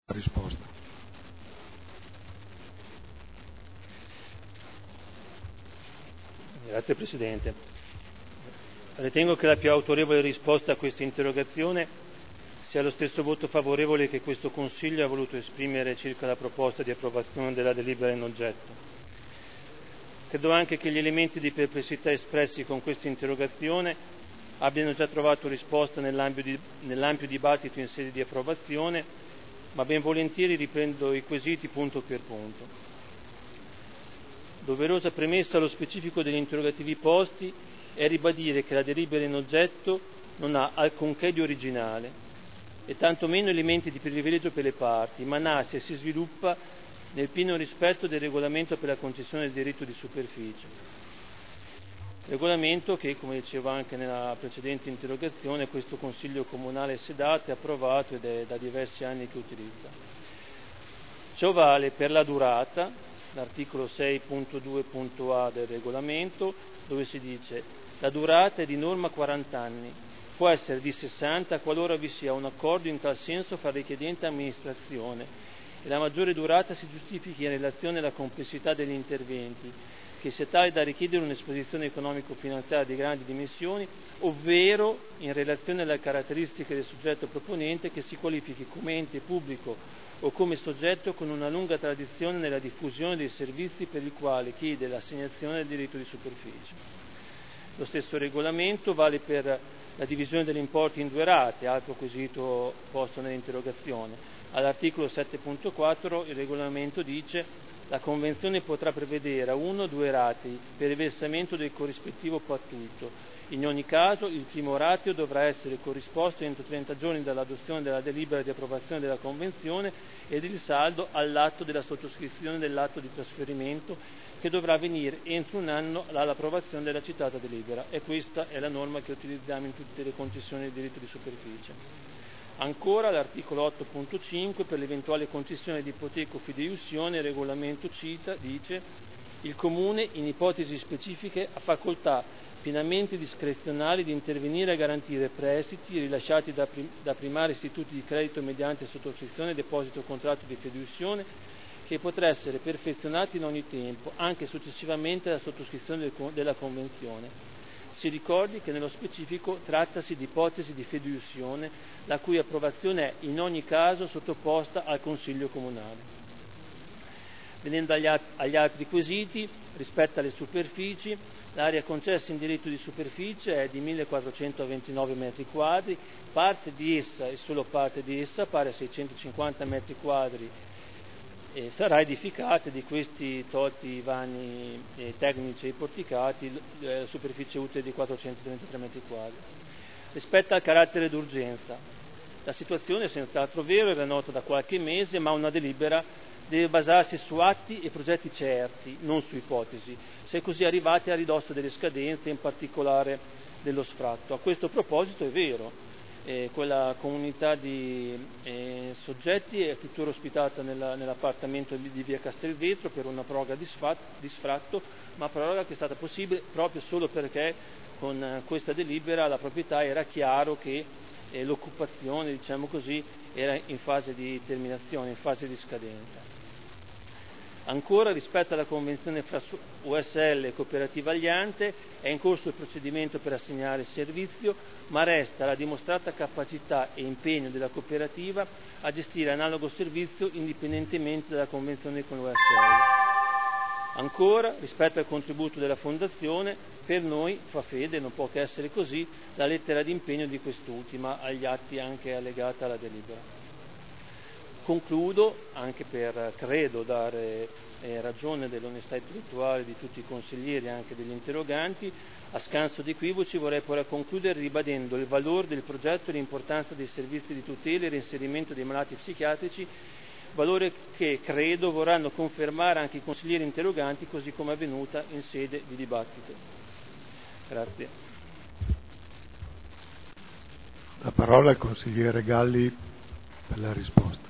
risposta. Grazie Presidente. Ritengo che la più autorevole risposta a questa interrogazione sia lo stesso voto favorevole che questo Consiglio ha voluto esprimere circa la proposta di approvazione della delibera in oggetto. Credo anche che gli elementi di perplessità espressi con questa interrogazione abbiano già trovato risposta nell'ampio dibattito in sede di approvazione, ma ben volentieri riprendo i quesiti punto per punto. Doverosa premessa allo specifico degli interrogativi posti è ribadire che la delibera in oggetto non ha alcunché di originale e tantomeno elementi di privilegio per le parti, ma nasce e si sviluppa nel pieno rispetto del regolamento per la concessione del diritto di superficie. Regolamento che, come dicevo anche nella precedente interrogazione, questo Consiglio Comunale sedato è approvato ed è da diversi anni che utilizza. Ciò vale per la durata, l'articolo 6.2.a del regolamento, dove si dice: la durata è di norma 40 anni, può essere di 60 qualora vi sia un accordo in tal senso fra richiedente e amministrazione e la maggiore durata si giustifichi in relazione alla complessità degli interventi, che sia tale da richiedere un'esposizione economico-finanziaria di grandi dimensioni, ovvero in relazione alle caratteristiche del soggetto proponente che si qualifichi come ente pubblico o come soggetto con una lunga tradizione nella diffusione dei servizi per il quale chiede l'assegnazione del diritto di superficie. Lo stesso regolamento vale per la divisione degli importi in due rate, altro quesito posto nell'interrogazione. All'articolo 7.4 il regolamento dice: la Convenzione potrà prevedere a 1 o 2 ratei per il versamento del corrispettivo pattuito. In ogni caso il primo rateo dovrà essere corrisposto entro 30 giorni dall'adozione della delibera di approvazione della Convenzione ed il saldo all'atto della sottoscrizione dell'atto di trasferimento, che dovrà avvenire entro un anno dall'approvazione della citata delibera, e questa è la norma che utilizziamo in tutte le concessioni di diritto di superficie. Ancora l'articolo 8.5 per l'eventuale concessione di ipoteca o fideiussione, il regolamento dice: il Comune in ipotesi specifiche ha facoltà pienamente discrezionali di intervenire a garantire prestiti rilasciati da primari istituti di credito mediante sottoscrizione e deposito contratto di fideiussione, che potrà essere perfezionati in ogni tempo, anche successivamente alla sottoscrizione della Convenzione. Si ricordi che nello specifico trattasi di ipotesi di fideiussione, la cui approvazione è in ogni caso sottoposta al Consiglio Comunale. Venendo agli altri quesiti, rispetto alle superfici, l'area concessa in diritto di superficie è di 1429 metri quadri, parte di essa e solo parte di essa, pari a 650 metri quadri, sarà edificata. Di questi, tolti i vani tecnici e i porticati, la superficie utile di 433 metri quadri. Rispetto al carattere d'urgenza, la situazione è senz'altro vero, era nota da qualche mese, ma una delibera deve basarsi su atti e progetti certi, non su ipotesi, si è così arrivati a ridosso delle scadenze, in particolare dello sfratto. A questo proposito è vero, quella comunità di soggetti è tuttora ospitata nell'appartamento di via Castelvetro per una proroga di sfratto, ma proroga che è stata possibile proprio solo perché con questa delibera la proprietà era chiaro che l'occupazione, diciamo così, era in fase di terminazione, in fase di scadenza. Ancora, rispetto alla convenzione fra USL e Cooperativa Agliante, è in corso il procedimento per assegnare il servizio, ma resta la dimostrata capacità e impegno della cooperativa a gestire analogo servizio indipendentemente dalla convenzione con l'USL. Ancora, rispetto al contributo della Fondazione, per noi fa fede, non può che essere così, la lettera di impegno di quest'ultima agli atti anche allegata alla delibera. Concludo, anche per, credo, dare ragione dell'onestà intellettuale di tutti i consiglieri e anche degli interroganti, a scanso di equivoci vorrei poi concludere ribadendo il valore del progetto e l'importanza dei servizi di tutela e reinserimento dei malati psichiatrici, valore che credo vorranno confermare anche i consiglieri interroganti, così come è avvenuta in sede di dibattito. Grazie. La parola al consigliere Galli per la risposta.